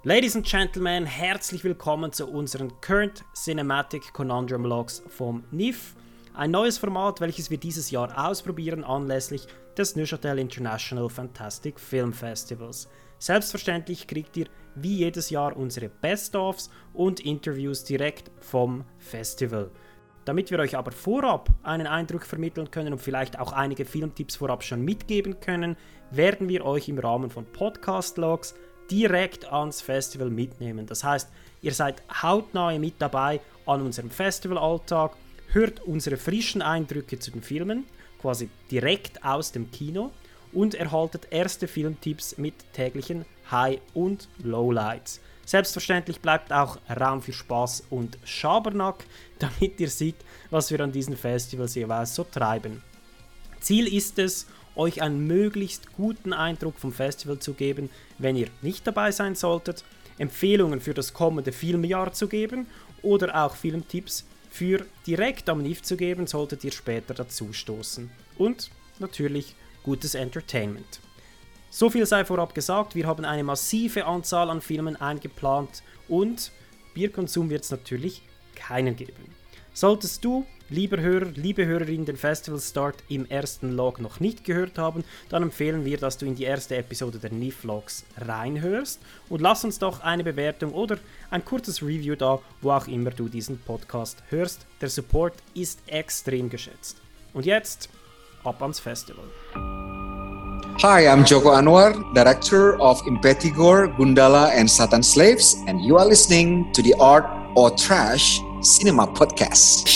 Ladies and Gentlemen, herzlich willkommen zu unseren Current Cinematic Conundrum Logs vom NIF. Ein neues Format, welches wir dieses Jahr ausprobieren anlässlich des Neuchâtel International Fantastic Film Festivals. Selbstverständlich kriegt ihr wie jedes Jahr unsere Best-ofs und Interviews direkt vom Festival. Damit wir euch aber vorab einen Eindruck vermitteln können und vielleicht auch einige Filmtipps vorab schon mitgeben können, werden wir euch im Rahmen von Podcast-Logs direkt ans Festival mitnehmen. Das heißt, ihr seid hautnah mit dabei an unserem Festivalalltag, hört unsere frischen Eindrücke zu den Filmen, quasi direkt aus dem Kino, und erhaltet erste Filmtipps mit täglichen High- und Lowlights. Selbstverständlich bleibt auch Raum für Spaß und Schabernack, damit ihr seht, was wir an diesen Festivals jeweils so treiben. Ziel ist es, euch einen möglichst guten Eindruck vom Festival zu geben, wenn ihr nicht dabei sein solltet, Empfehlungen für das kommende Filmjahr zu geben oder auch Filmtipps für direkt am NIF zu geben, solltet ihr später dazu stoßen. Und natürlich gutes Entertainment. So viel sei vorab gesagt, wir haben eine massive Anzahl an Filmen eingeplant und Bierkonsum wird es natürlich keinen geben. Solltest du, lieber Hörer, liebe Hörerin, den Festival-Start im ersten Log noch nicht gehört haben, dann empfehlen wir, dass du in die erste Episode der NIF-Logs reinhörst und lass uns doch eine Bewertung oder ein kurzes Review da, wo auch immer du diesen Podcast hörst. Der Support ist extrem geschätzt. Und jetzt, ab ans Festival. Hi, I'm Joko Anwar, Director of Impetigore, Gundala and Satan Slaves, and you are listening to the Art or Trash Cinema Podcast.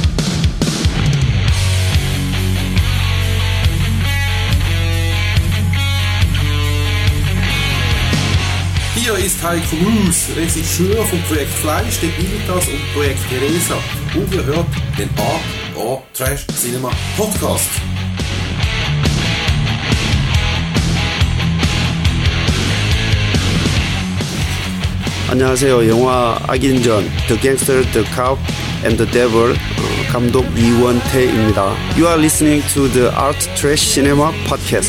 Hier ist Heiko Mus, Regisseur vom Projekt Fleisch, der Bilitas und Projekt Teresa. Und ihr hört den Art or Trash Cinema Podcast. 안녕하세요. 영화 악인전, The Gangster, The Cop, and The Devil, 감독 이원태입니다. You are listening to the Art Trash Cinema Podcast.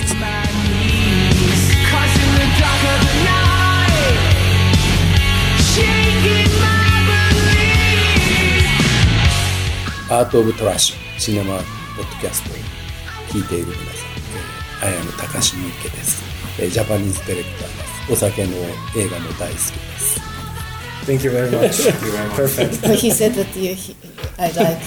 Art of Trash Cinema Podcast 聞いている皆さん、綾野隆之介です。ジャパニーズディレクターです。お酒の映画も大好きです。 Thank you very much. Perfect. But he said that I like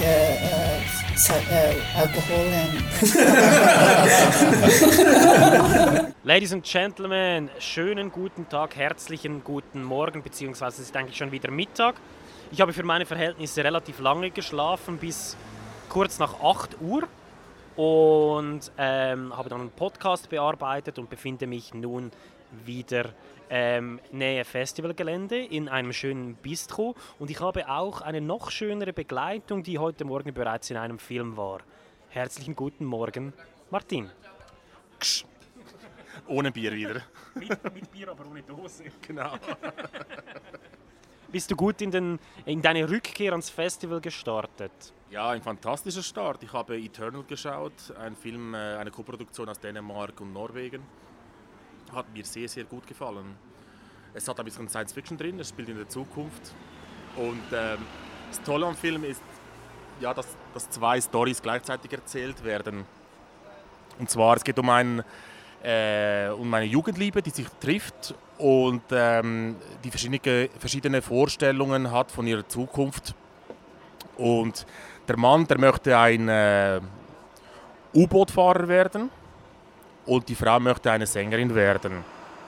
alcohol and. Ladies and Gentlemen, schönen guten Tag, herzlichen guten Morgen, beziehungsweise es ist eigentlich schon wieder Mittag. Ich habe für meine Verhältnisse relativ lange geschlafen, bis kurz nach 8 Uhr und habe dann einen Podcast bearbeitet und befinde mich nun wieder Nähe Festivalgelände in einem schönen Bistro und ich habe auch eine noch schönere Begleitung, die heute Morgen bereits in einem Film war. Herzlichen guten Morgen, Martin. Ksch. Ohne Bier wieder. Mit Bier, aber ohne Dose. Genau. Bist du gut in deine Rückkehr ans Festival gestartet? Ja, ein fantastischer Start. Ich habe Eternal geschaut, ein Film, eine Koproduktion aus Dänemark und Norwegen. Hat mir sehr, sehr gut gefallen. Es hat ein bisschen Science Fiction drin, es spielt in der Zukunft. Und das Tolle am Film ist, ja, dass 2 Storys gleichzeitig erzählt werden. Und zwar, es geht um eine Jugendliebe, die sich trifft und die verschiedene Vorstellungen hat von ihrer Zukunft. Und der Mann, der möchte ein U-Boot-Fahrer werden. Und die Frau möchte eine Sängerin werden.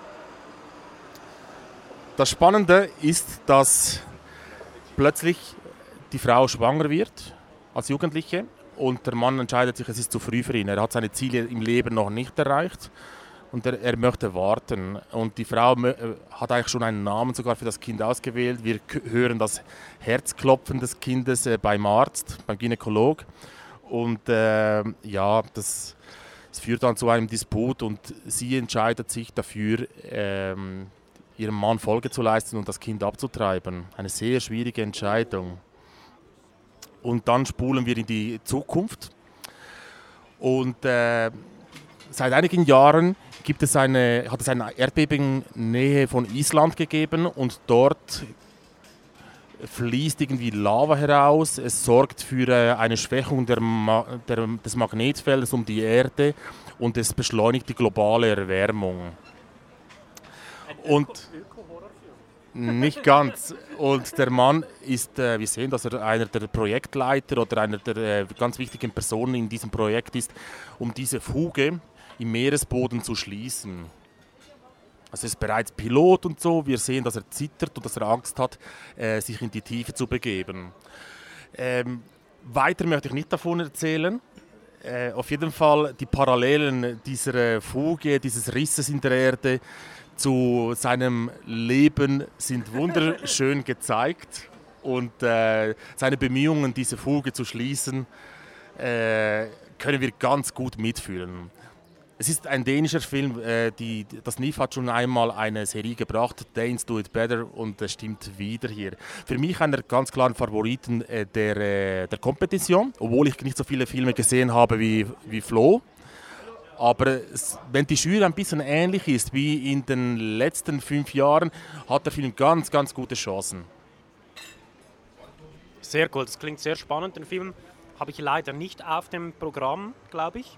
Das Spannende ist, dass plötzlich die Frau schwanger wird als Jugendliche und der Mann entscheidet sich, es ist zu früh für ihn. Er hat seine Ziele im Leben noch nicht erreicht und er möchte warten. Und die Frau hat eigentlich schon einen Namen sogar für das Kind ausgewählt. Wir hören das Herzklopfen des Kindes beim Arzt, beim Gynäkolog. Und ja, das führt dann zu einem Disput und sie entscheidet sich dafür, ihrem Mann Folge zu leisten und das Kind abzutreiben. Eine sehr schwierige Entscheidung. Und dann spulen wir in die Zukunft. Und seit einigen Jahren hat es eine Erdbeben in Nähe von Island gegeben und dort fließt irgendwie Lava heraus. Es sorgt für eine Schwächung des Magnetfeldes um die Erde und es beschleunigt die globale Erwärmung. Und nicht ganz. Und der Mann ist, wir sehen, dass er einer der Projektleiter oder einer der ganz wichtigen Personen in diesem Projekt ist, um diese Fuge im Meeresboden zu schließen. Also er ist bereits Pilot und so. Wir sehen, dass er zittert und dass er Angst hat, sich in die Tiefe zu begeben. Weiter möchte ich nicht davon erzählen. Auf jeden Fall die Parallelen dieser Fuge, dieses Risses in der Erde zu seinem Leben sind wunderschön gezeigt. Und seine Bemühungen, diese Fuge zu schließen, können wir ganz gut mitfühlen. Es ist ein dänischer Film, das NIF hat schon einmal eine Serie gebracht, Danes Do It Better, und es stimmt wieder hier. Für mich einer ganz klaren Favoriten der Kompetition, obwohl ich nicht so viele Filme gesehen habe wie Flo. Aber wenn die Jury ein bisschen ähnlich ist wie in den letzten 5 Jahren, hat der Film ganz, ganz gute Chancen. Sehr gut, das klingt sehr spannend. Den Film habe ich leider nicht auf dem Programm, glaube ich.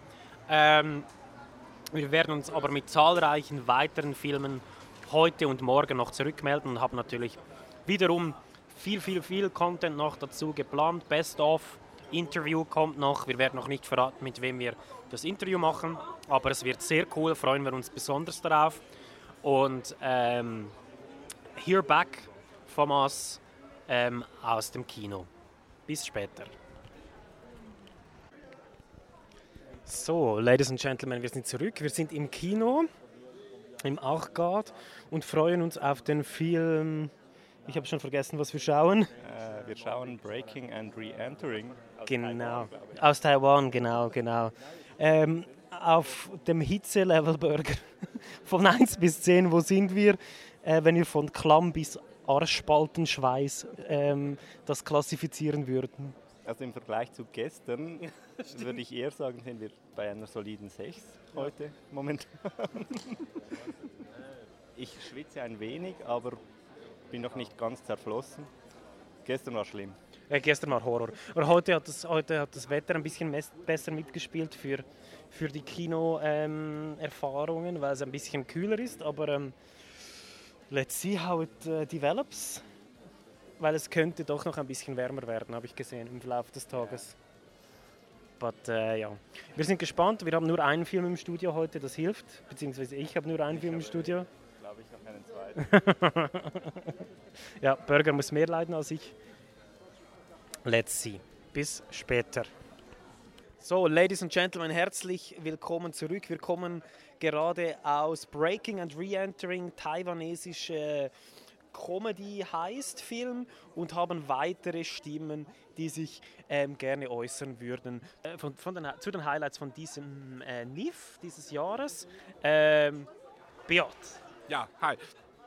Wir werden uns aber mit zahlreichen weiteren Filmen heute und morgen noch zurückmelden und haben natürlich wiederum viel Content noch dazu geplant. Best of Interview kommt noch. Wir werden noch nicht verraten, mit wem wir das Interview machen, aber es wird sehr cool, freuen wir uns besonders darauf. Und hear back from us aus dem Kino. Bis später. So, Ladies and Gentlemen, wir sind zurück. Wir sind im Kino, im Achgard, und freuen uns auf den Film. Ich habe schon vergessen, was wir schauen. Wir schauen Breaking and Re-Entering. Genau, aus Taiwan, genau. Auf dem Hitze-Level-Burger von 1 bis 10, wo sind wir, wenn wir von Klamm bis Arschspaltenschweiß das klassifizieren würden? Also im Vergleich zu gestern würde ich eher sagen, sind wir bei einer soliden 6 heute momentan. Ich schwitze ein wenig, aber bin noch nicht ganz zerflossen. Gestern war schlimm. Gestern war Horror. Aber heute hat das Wetter ein bisschen besser mitgespielt für die Kino-Erfahrungen, weil es ein bisschen kühler ist. Aber let's see how it develops. Weil es könnte doch noch ein bisschen wärmer werden, habe ich gesehen im Verlauf des Tages. But, ja. Wir sind gespannt. Wir haben nur einen Film im Studio heute, das hilft. Beziehungsweise ich habe nur einen Film im Studio. Ich glaube, ich habe einen zweiten. Ja, Burger muss mehr leiden als ich. Let's see. Bis später. So, Ladies and Gentlemen, herzlich willkommen zurück. Wir kommen gerade aus Breaking and Re-Entering, taiwanesische Comedy-Heist-Film, und haben weitere Stimmen, die sich gerne äußern würden zu den Highlights von diesem NIF dieses Jahres. Beat. Ja, hi.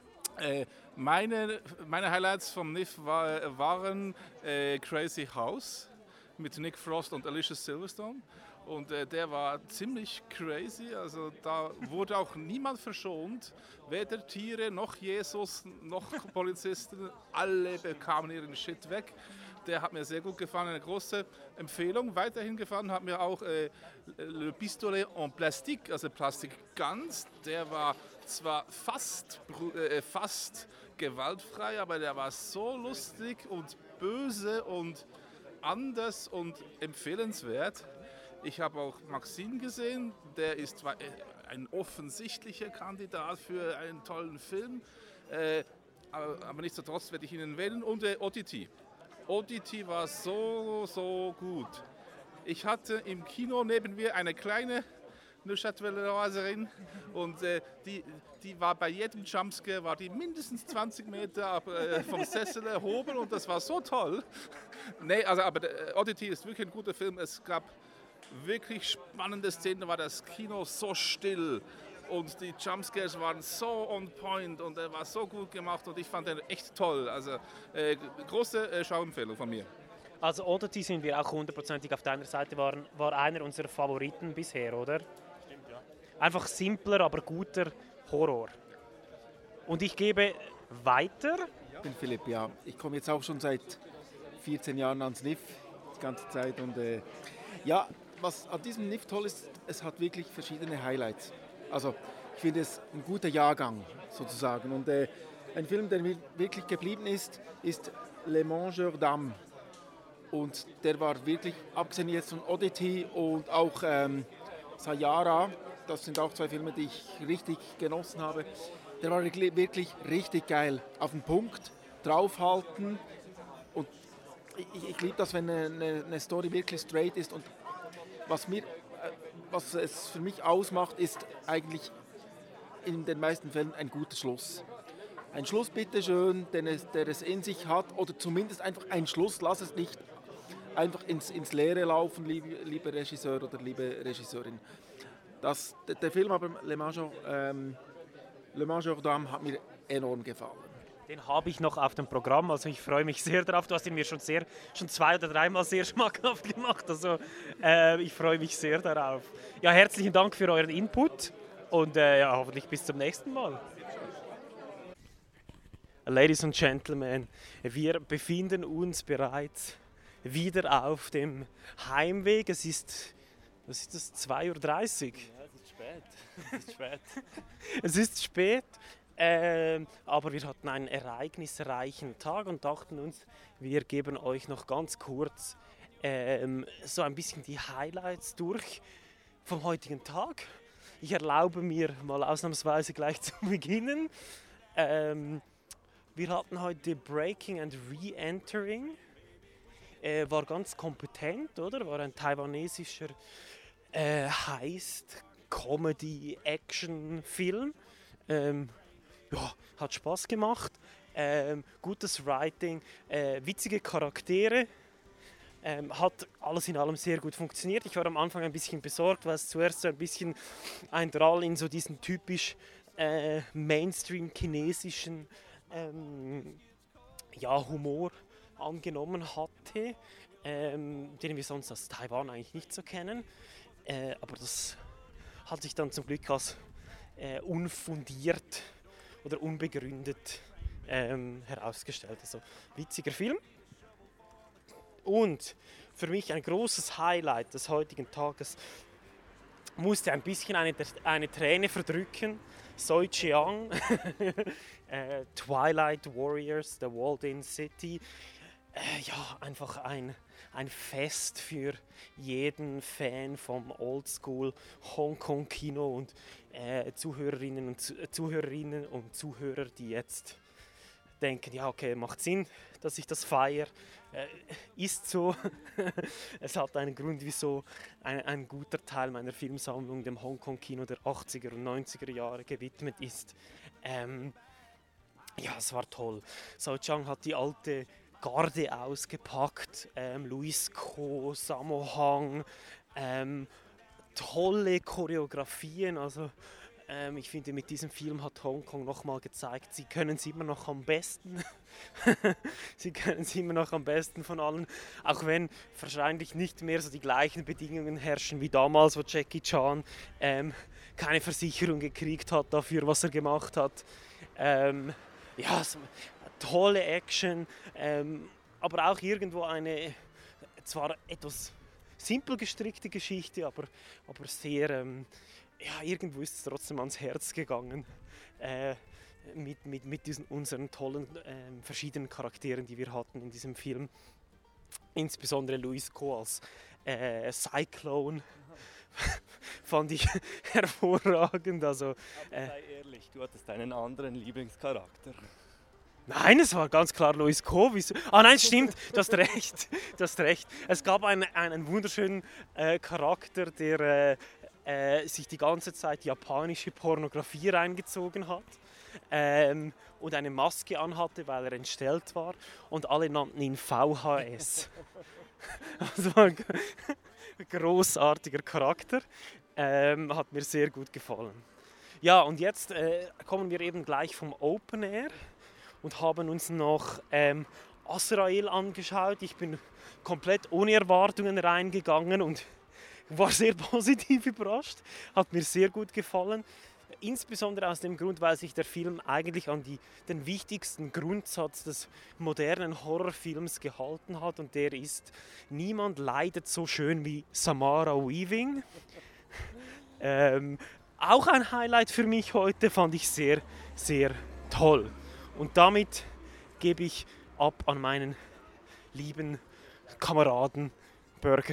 Meine Highlights vom NIF waren Crazy House mit Nick Frost und Alicia Silverstone. Und der war ziemlich crazy, also da wurde auch niemand verschont, weder Tiere, noch Jesus, noch Polizisten, alle bekamen ihren Shit weg. Der hat mir sehr gut gefallen, eine große Empfehlung. Weiterhin gefallen hat mir auch Le Pistolet en Plastique, also Plastik ganz. Der war zwar fast gewaltfrei, aber der war so lustig und böse und anders und empfehlenswert. Ich habe auch Maxine gesehen, der ist ein offensichtlicher Kandidat für einen tollen Film, aber nichtsdestotrotz werde ich ihn wählen. Und ODT. ODT war so gut. Ich hatte im Kino neben mir eine kleine Neuchâteloiserin und die war bei jedem Jumpscare war die mindestens 20 Meter vom Sessel erhoben und das war so toll. Nee, also, aber ODT ist wirklich ein guter Film. Es gab wirklich spannende Szenen, da war das Kino so still und die Jumpscares waren so on point und er war so gut gemacht und ich fand den echt toll. Also große Schauempfehlung von mir. Also ODT sind wir auch hundertprozentig auf deiner Seite, war einer unserer Favoriten bisher, oder? Stimmt, ja. Einfach simpler, aber guter Horror. Und ich gebe weiter. Ich bin Philipp, ja. Ich komme jetzt auch schon seit 14 Jahren ans NIF, die ganze Zeit. Und ja, was an diesem NIF toll ist, es hat wirklich verschiedene Highlights. Also ich finde es ein guter Jahrgang sozusagen. Und ein Film, der mir wirklich geblieben ist Les Mangeurs d'âmes. Und der war wirklich, abgesehen jetzt von Oddity und auch Sayara, das sind auch 2 Filme, die ich richtig genossen habe. Der war wirklich richtig geil. Auf den Punkt, draufhalten. Und ich liebe das, wenn eine Story wirklich straight ist. Und was es für mich ausmacht, ist eigentlich in den meisten Fällen ein guter Schluss. Ein Schluss, bitteschön, der es in sich hat. Oder zumindest einfach ein Schluss, lass es nicht einfach ins Leere laufen, lieber Regisseur oder liebe Regisseurin. Der Film aber Le Mangeurs d'âmes hat mir enorm gefallen. Den habe ich noch auf dem Programm, also ich freue mich sehr darauf. Du hast ihn mir schon 2 oder 3 Mal sehr schmackhaft gemacht, also ich freue mich sehr darauf. Ja, herzlichen Dank für euren Input und ja, hoffentlich bis zum nächsten Mal. Ladies and Gentlemen, wir befinden uns bereits wieder auf dem Heimweg. Es ist, was ist das, 2:30 Uhr? Ja, es ist spät. Es ist spät, aber wir hatten einen ereignisreichen Tag und dachten uns, wir geben euch noch ganz kurz so ein bisschen die Highlights durch vom heutigen Tag. Ich erlaube mir mal ausnahmsweise gleich zu beginnen. Wir hatten heute Breaking and Re-Entering. War ganz kompetent, oder? War ein taiwanesischer Heist-Comedy-Action-Film. Ja, hat Spaß gemacht. Gutes Writing, witzige Charaktere. Hat alles in allem sehr gut funktioniert. Ich war am Anfang ein bisschen besorgt, weil es zuerst so ein bisschen ein Drall in so diesen typisch Mainstream-chinesischen Humor angenommen hatte, den wir sonst aus Taiwan eigentlich nicht so kennen. Aber das hat sich dann zum Glück als unfundiert oder unbegründet herausgestellt. Also witziger Film. Und für mich ein großes Highlight des heutigen Tages, musste ein bisschen eine Träne verdrücken. Soi Chiang, Twilight Warriors, The Walled-In City. Ja, einfach ein Fest für jeden Fan vom Oldschool Hongkong-Kino und Zuhörerinnen und Zuhörer, die jetzt denken, ja okay, macht Sinn, dass ich das feiere. Ist so. Es hat einen Grund, wieso ein guter Teil meiner Filmsammlung dem Hongkong-Kino der 80er und 90er Jahre gewidmet ist. Ja, es war toll. Soi Chiang hat die alte Garde ausgepackt, Louis Ko, Sammo Hung, tolle Choreografien, also ich finde, mit diesem Film hat Hongkong nochmal gezeigt, sie können es immer noch am besten. Sie können es immer noch am besten von allen, auch wenn wahrscheinlich nicht mehr so die gleichen Bedingungen herrschen wie damals, wo Jackie Chan keine Versicherung gekriegt hat dafür, was er gemacht hat. Ja, so, tolle Action, aber auch irgendwo eine zwar etwas simpel gestrickte Geschichte, aber sehr, ja, irgendwo ist es trotzdem ans Herz gegangen mit diesen unseren tollen verschiedenen Charakteren, die wir hatten in diesem Film. Insbesondere Louis Ko als Cyclone fand ich hervorragend. Also, sei ehrlich, du hattest einen anderen Lieblingscharakter. Nein, es war ganz klar Louis Ko. Ah nein, stimmt, du hast recht. Es gab einen wunderschönen Charakter, der sich die ganze Zeit japanische Pornografie reingezogen hat und eine Maske anhatte, weil er entstellt war, und alle nannten ihn VHS. Das war ein großartiger Charakter, hat mir sehr gut gefallen. Ja, und jetzt kommen wir eben gleich vom Open Air und haben uns noch Azrael angeschaut. Ich bin komplett ohne Erwartungen reingegangen und war sehr positiv überrascht, hat mir sehr gut gefallen. Insbesondere aus dem Grund, weil sich der Film eigentlich an den wichtigsten Grundsatz des modernen Horrorfilms gehalten hat, und der ist: Niemand leidet so schön wie Samara Weaving. Auch ein Highlight für mich heute, fand ich sehr, sehr toll. Und damit gebe ich ab an meinen lieben Kameraden Burger.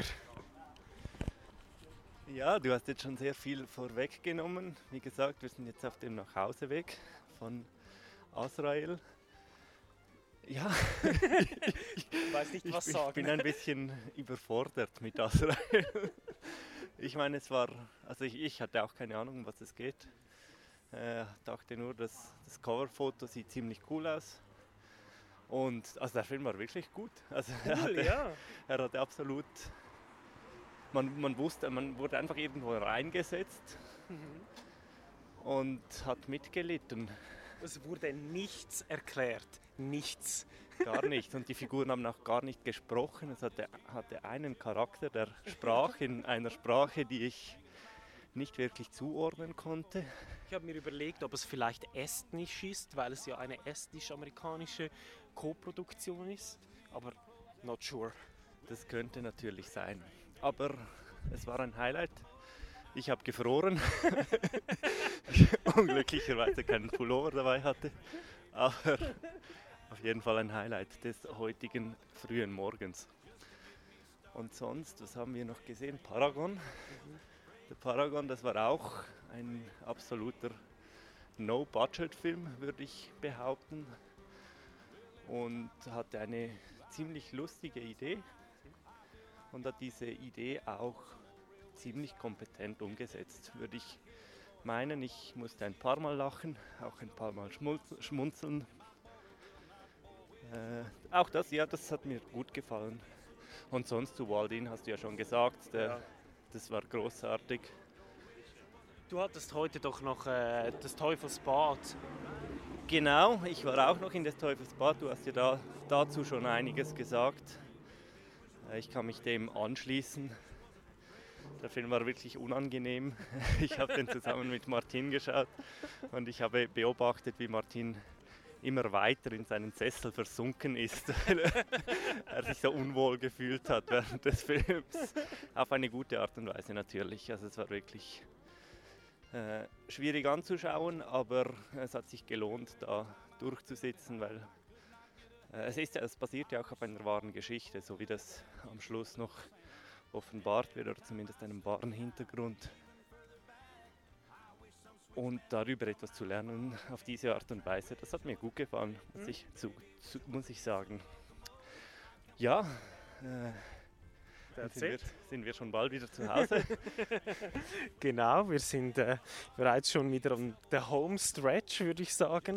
Ja, du hast jetzt schon sehr viel vorweggenommen. Wie gesagt, wir sind jetzt auf dem Nachhauseweg von Azrael. Ja, ich weiß nicht, was sagen. Ich bin ein bisschen überfordert mit Azrael. Ich meine, ich hatte auch keine Ahnung, um was es geht. Dachte nur, das Coverfoto sieht ziemlich cool aus. Und also der Film war wirklich gut. Also er hatte absolut... Man wusste, man wurde einfach irgendwo reingesetzt und hat mitgelitten. Es wurde nichts erklärt, nichts. Gar nichts. Und die Figuren haben auch gar nicht gesprochen. Es hatte einen Charakter, der sprach in einer Sprache, die ich nicht wirklich zuordnen konnte. Ich habe mir überlegt, ob es vielleicht estnisch ist, weil es ja eine estnisch-amerikanische Co-Produktion ist, aber not sure. Das könnte natürlich sein. Aber es war ein Highlight. Ich habe gefroren. Unglücklicherweise keinen Pullover dabei hatte. Aber auf jeden Fall ein Highlight des heutigen frühen Morgens. Und sonst, was haben wir noch gesehen? Paragon. Der Paragon, das war auch ein absoluter No-Budget-Film, würde ich behaupten. Und hatte eine ziemlich lustige Idee. Und hat diese Idee auch ziemlich kompetent umgesetzt, würde ich meinen. Ich musste ein paar Mal lachen, auch ein paar Mal schmunzeln. Auch das hat mir gut gefallen. Und sonst zu Waldin hast du ja schon gesagt, das war großartig. Du hattest heute doch noch das Teufelsbad. Genau, ich war auch noch in das Teufelsbad. Du hast ja dazu schon einiges gesagt. Ich kann mich dem anschließen. Der Film war wirklich unangenehm. Ich habe den zusammen mit Martin geschaut und ich habe beobachtet, wie Martin immer weiter in seinen Sessel versunken ist, weil er sich so unwohl gefühlt hat während des Films. Auf eine gute Art und Weise natürlich. Also es war wirklich schwierig anzuschauen, aber es hat sich gelohnt, da durchzusitzen, weil es basiert ja auch auf einer wahren Geschichte, so wie das am Schluss noch offenbart wird, oder zumindest einem wahren Hintergrund. Und darüber etwas zu lernen auf diese Art und Weise, das hat mir gut gefallen, muss ich sagen. Ja, sind wir schon bald wieder zu Hause. Genau, wir sind bereits schon wieder on the home stretch, würde ich sagen.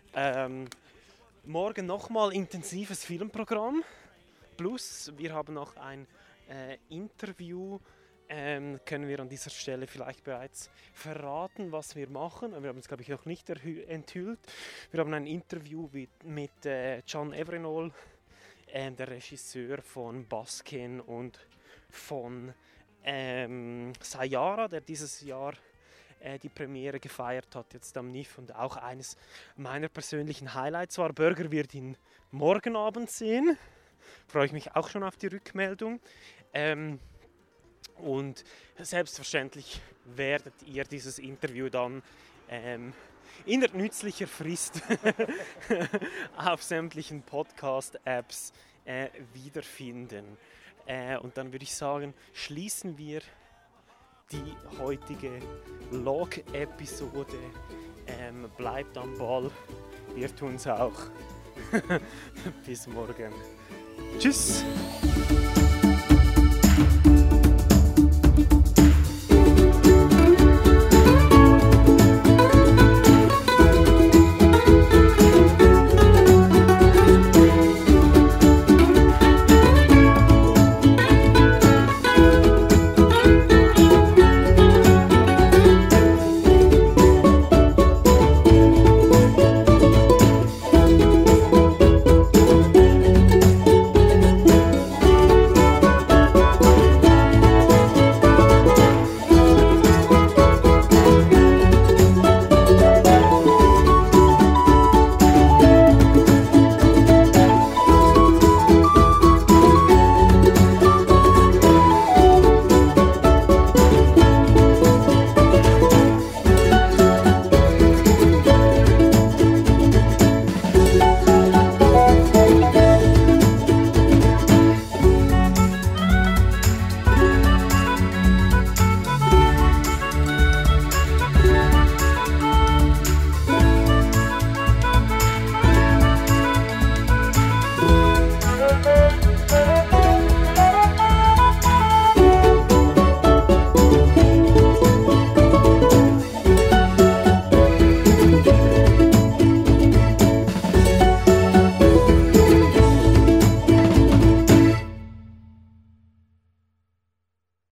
Morgen nochmal intensives Filmprogramm, plus wir haben noch ein Interview, können wir an dieser Stelle vielleicht bereits verraten, was wir machen. Wir haben es, glaube ich, noch nicht enthüllt. Wir haben ein Interview mit John Evrenol, der Regisseur von Baskin und von Sayara, der dieses Jahr die Premiere gefeiert hat, jetzt am NIF, und auch eines meiner persönlichen Highlights war. Burger wird ihn morgen Abend sehen. Freue ich mich auch schon auf die Rückmeldung. Und selbstverständlich werdet ihr dieses Interview dann in der nützlicher Frist auf sämtlichen Podcast-Apps wiederfinden. Und dann würde ich sagen, schließen wir die heutige Log-Episode. Bleibt am Ball, wir tun's auch. Bis morgen. Tschüss!